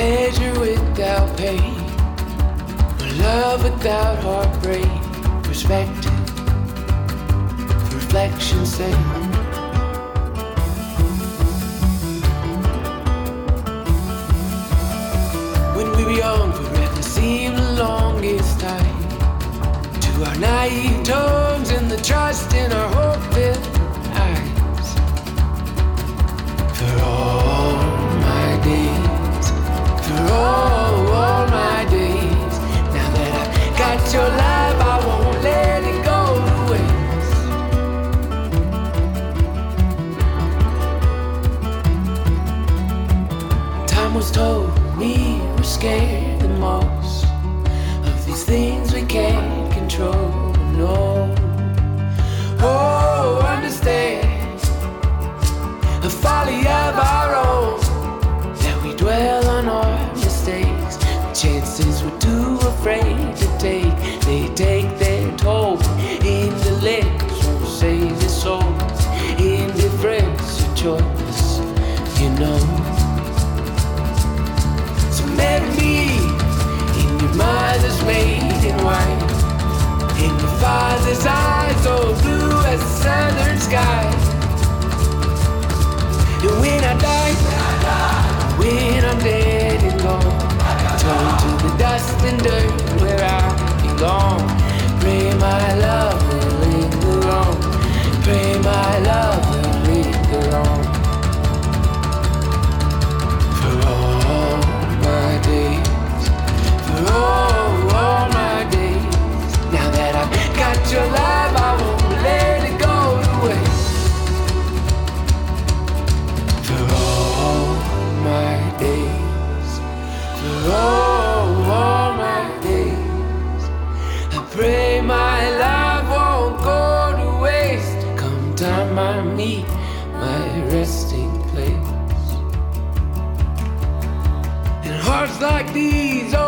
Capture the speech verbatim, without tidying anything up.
pleasure without pain, love without heartbreak, perspective, for reflection's sake. When we were young, forever seemed the longest time. To our naive tongues and the trust in our hope-filled eyes. For all my days, for all, all my days, now that I've got your life, I won't let it go to waste. Time was told me we're scared the most of these things we can't control. No, oh, understand the folly of our own, that we dwell on our mistakes. The chances we're too afraid to take, they take their toll. Intellects won't save your soul. Indifference a choice, you know. So marry me in your mother's maiden white, in your father's eyes so blue as the southern sky. And when I die, when I'm dead and gone, turn to the dust and dirt where I belong. Pray my love will linger on. Pray my love will linger on. For all my days, for all, all my days, now that I've got your life, I won't let it go to waste. For all my days, for all, all my days, I pray my life won't go to waste. Come time I meet my resting place. And hearts like these